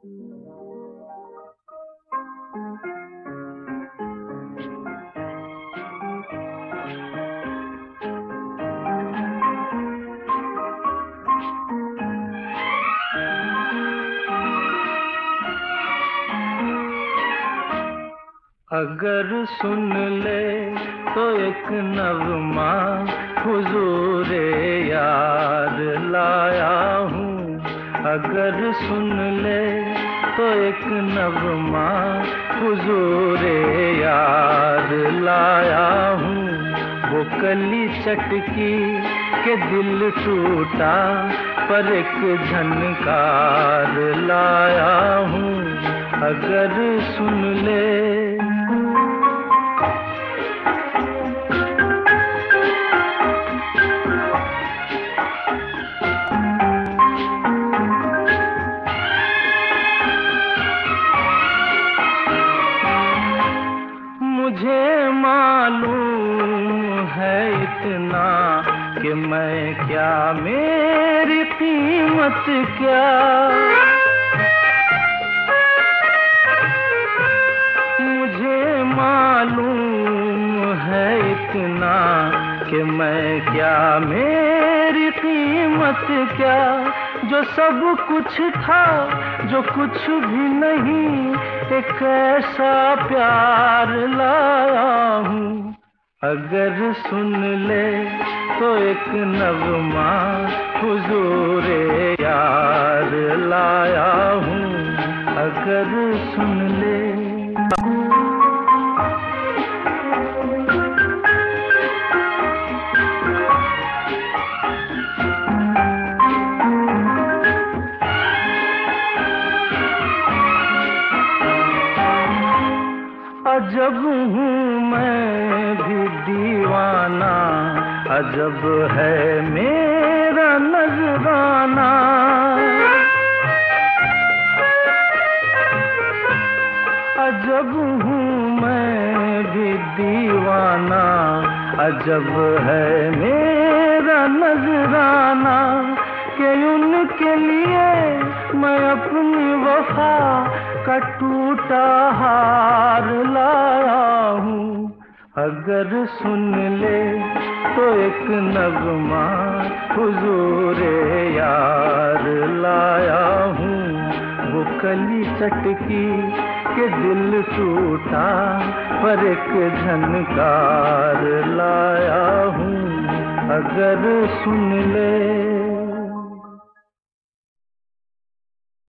अगर सुन ले तो एक नग़मा हुजूरे यार लाया हूँ। अगर सुन ले तो एक नग़मा हुजूरे यार लाया हूँ। वो कली चटकी के दिल टूटा पर एक झनकार लाया हूँ। अगर सुन ले मुझे मालूम है इतना कि मैं क्या, मेरी कीमत क्या। मुझे मालूम है इतना कि मैं क्या, मेरी कीमत क्या। जो सब कुछ था, जो कुछ भी नहीं, एक ऐसा प्यार लाया हूँ। अगर सुन ले तो एक नग़मा हुजूरे यार लाया हूँ। अगर सुन ले अजब हूँ मैं भी दीवाना, अजब है मेरा नजराना। अजब हूँ मैं भी दीवाना, अजब है मेरा नजराना। कि उनके लिए मैं अपनी वफा का टूटा हार लाया हूँ। अगर सुन ले तो एक नग़मा हुजूरे यार लाया हूँ। वो कली चटकी के दिल टूटा पर एक झनकार लाया हूँ। अगर सुन ले